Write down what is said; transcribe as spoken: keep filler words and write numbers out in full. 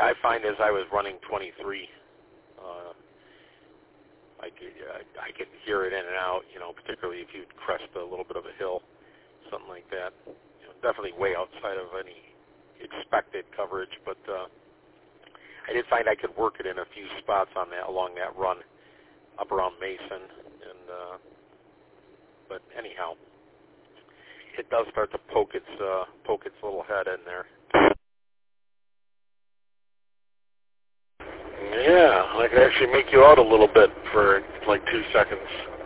Yeah, I find as I was running twenty-three, uh, I could I, I could hear it in and out. You know, particularly if you'd crest a little bit of a hill, something like that. You know, definitely way outside of any expected coverage, but uh, I did find I could work it in a few spots on that along that run up around Mason, and uh, but anyhow, it does start to poke its uh, poke its little head in there. Yeah, I could actually make you out a little bit for like two seconds.